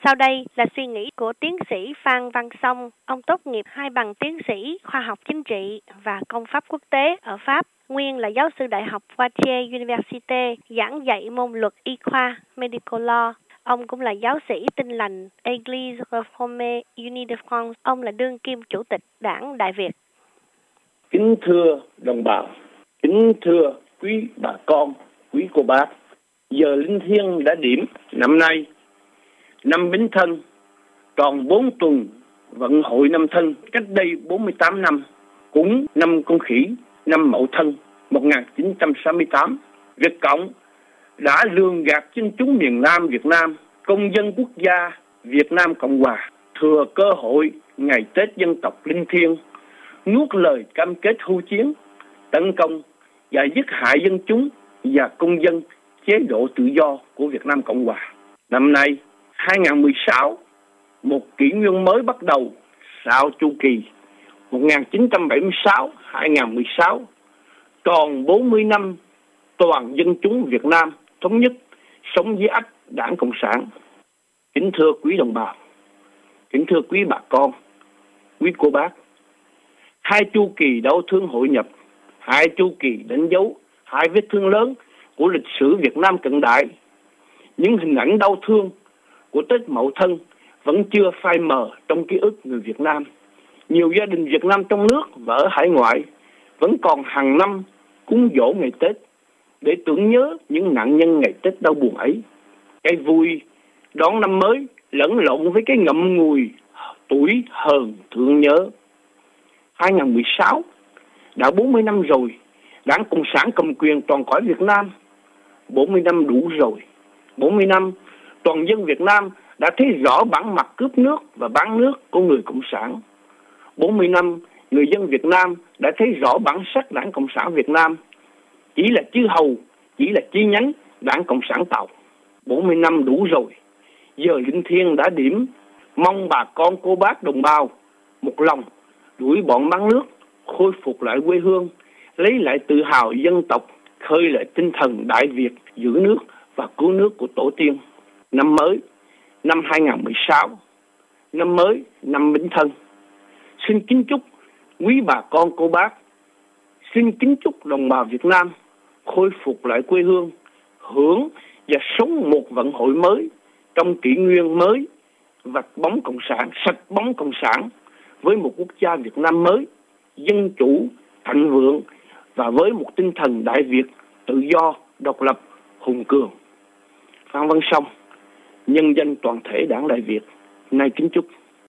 Sau đây là suy nghĩ của tiến sĩ Phan Văn Song. Ông tốt nghiệp 2 bằng tiến sĩ khoa học chính trị và công pháp quốc tế ở Pháp. Nguyên là giáo sư đại học Poitiers Université, giảng dạy môn luật y khoa Medical Law. Ông cũng là giáo sĩ Tin lành Église Réformée Unie de France. Ông là đương kim chủ tịch Đảng Đại Việt. Kính thưa đồng bào, kính thưa quý bà con, quý cô bác. Giờ linh thiêng đã điểm, năm nay năm Bính Thân, tròn 4 tuần vận hội năm Thân. Cách đây 48 năm, cũng năm Con Khỉ, năm Mậu Thân 1968, Việt Cộng đã lường gạt dân chúng miền Nam Việt Nam, công dân quốc gia Việt Nam Cộng Hòa, thừa cơ hội ngày Tết dân tộc linh thiêng, nuốt lời cam kết hưu chiến, tấn công và giết hại dân chúng và công dân chế độ tự do của Việt Nam Cộng Hòa. Năm nay 2016, một kỷ nguyên mới bắt đầu sau chu kỳ 1976-2016, tròn 40 năm toàn dân chúng Việt Nam thống nhất sống dưới ách Đảng Cộng sản. Kính thưa quý đồng bào, kính thưa quý bà con, quý cô bác, 2 chu kỳ đau thương hội nhập, 2 chu kỳ đánh dấu 2 vết thương lớn của lịch sử Việt Nam cận đại. Những hình ảnh đau thương của Tết Mậu Thân vẫn chưa phai mờ trong ký ức người Việt Nam. Nhiều gia đình Việt Nam trong nước và ở hải ngoại vẫn còn hàng năm cúng dỗ ngày Tết để tưởng nhớ những nạn nhân ngày Tết đau buồn ấy. Cái vui đón năm mới lẫn lộn với cái ngậm ngùi tuổi hờn thương nhớ. 2016 đã 40 năm rồi, Đảng Cộng sản cầm quyền toàn cõi Việt Nam. 40 năm đủ rồi. 40 năm toàn dân Việt Nam đã thấy rõ bản mặt cướp nước và bán nước của người Cộng sản. 40 năm người dân Việt Nam đã thấy rõ bản sắc Đảng Cộng sản Việt Nam, chỉ là chư hầu, chỉ là chi nhánh Đảng Cộng sản Tàu. 40 năm đủ rồi. Giờ linh thiêng đã điểm, mong bà con cô bác đồng bào một lòng đuổi bọn bán nước, khôi phục lại quê hương, lấy lại tự hào dân tộc, khơi lại tinh thần Đại Việt, giữ nước và cứu nước của tổ tiên. Năm mới, năm 2016, năm mới, năm Bính Thân. Xin kính chúc quý bà con cô bác, xin kính chúc đồng bào Việt Nam khôi phục lại quê hương, hưởng và sống một vận hội mới trong kỷ nguyên mới, vạch bóng cộng sản, sạch bóng cộng sản, với một quốc gia Việt Nam mới, dân chủ, thịnh vượng và với một tinh thần Đại Việt, tự do, độc lập, hùng cường. Phan Văn Song, nhân danh toàn thể Đảng Đại Việt, nay kính chúc.